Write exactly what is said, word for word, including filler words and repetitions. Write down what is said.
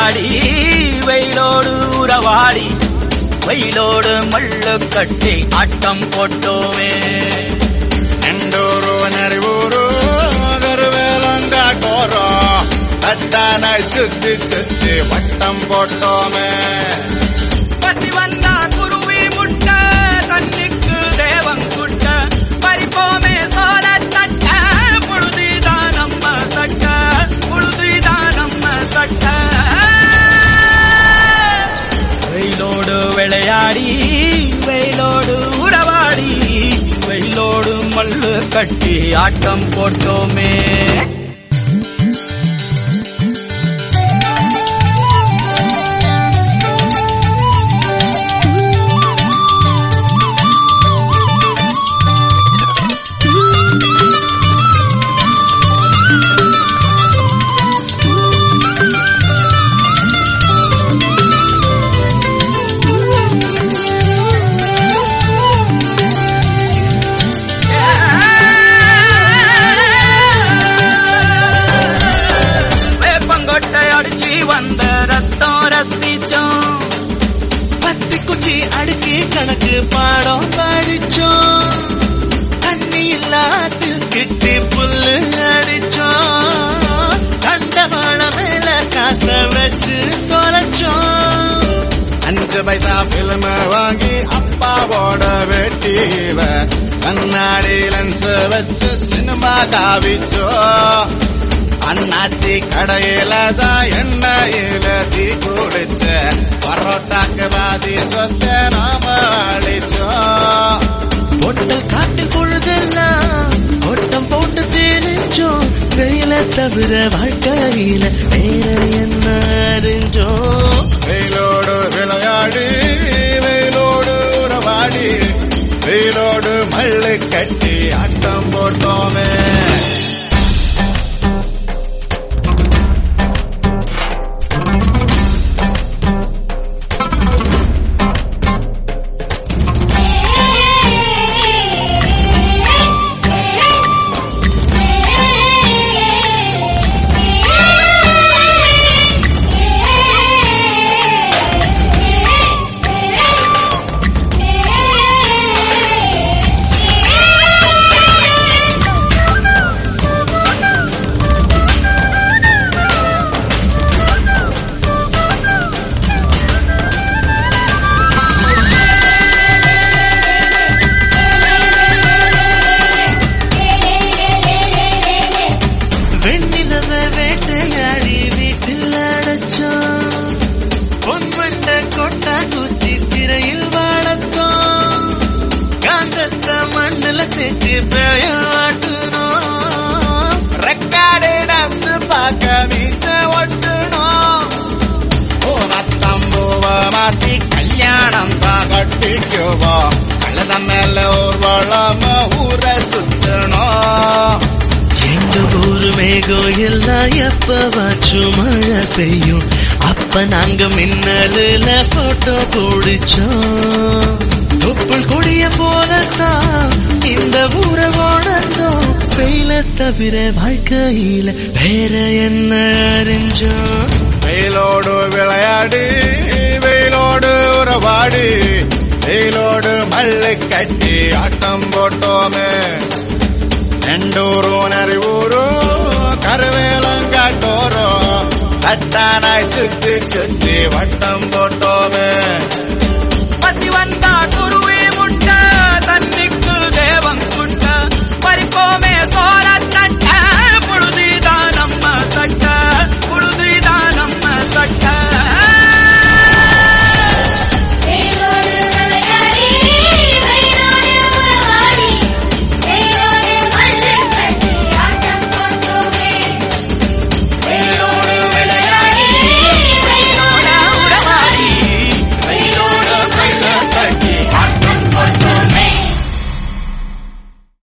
விளையாடி வெயிலோடு உறவாடி வெயிலோடு மல்லு கட்டி ஆட்டம் போட்டோமே. எண்டூரு நரிவூரு கருவேலங்காட்டோரோ தட்டானாய் சுத்தி சுத்தி வட்டம் போட்டோமே. பசி வந்தா குருவி முட்ட தண்ணிக்கு தேவங்குட்ட பறிப்போமே சோழ தட்ட புழுதிதான் நம்ம சட்ட புழுதிதான் நம்ம சட்ட. வெயிலோடு விளையாடி வெயிலோடு உறவாடி வெயிலோடு மல்லு கட்டி ஆட்டம் போட்டோமே. வந்த ரத்தம் ரசிச்சோம் பத்தி குச்சி அடுக்கி கணக்கு பாடம் படிச்சோம். தண்ணி இல்லாத்தில் கிட்டி புல்லு அடிச்சோம். கண்டவாள மேல காச வச்சு தொலைச்சோம். அஞ்சு பைசா பிலிம வாங்கி அப்பாவோட வெட்டிவ கண்ணாடி லென்ஸ் வச்சு சினிமா காவிச்சோ. அண்ணாச்சி கடையில தான் எண்ணெயில தீ குளிச்ச பரோட்டாக்கு பாதி சொத்த நாம அழிச்சோம். பொட்டல் காட்டில் பொழுதெல்லாம் ஓட்டம் போட்டு தெரிஞ்சோம். வெயில தவிர வாழ்க்கையில வேற என்ன அறிஞ்சோம். வெயிலோடு விளையாடி வெயிலோடு உறவாடி வெயிலோடு மல்லு கட்டி ஆட்டம் போட்டோமே. வேட்டையாடி வீட்டில் அடைச்சோம். பொன்வெட்ட கொட்டா குச்சி சிறையில் வாழத்தோம். காந்தத்த மண்ணில் தேச்சு பேயாட்டுனோம். ரெக்கார்டு டான்ஸ் பார்க்க வீச ஒட்டுனோம். பூவத்தம்பூவ மாத்தி கல்யாணம் தான் கட்டிக்குவோம். கழுத மேல ஊர்வலம் ஊரை சுத்தணும். எங்க ஊரு மேகம் எல்லாம் எப்பவாச்சும் மழை பெய்யும். அப்ப நாங்க மின்னலுல போட்டோ பிடிச்சோம். தொப்புள் கொடிய போலத்தான் இந்த ஊரை ஓடத்தோம். வெயில தவிர வாழ்க்கையில வேற என்ன அறிஞ்சோம். வெயிலோடு விளையாடி வெயிலோடு உறவாடி வெயிலோடு மல்லு கட்டி ஆட்டம் போட்டோமே. எண்டூரு நரிவூரு கருவேலங்காட்டோரோ தட்டானாய் சுத்தி சுத்தி வட்டம் போட்டோமே. பசி வந்தா குருவி முட்ட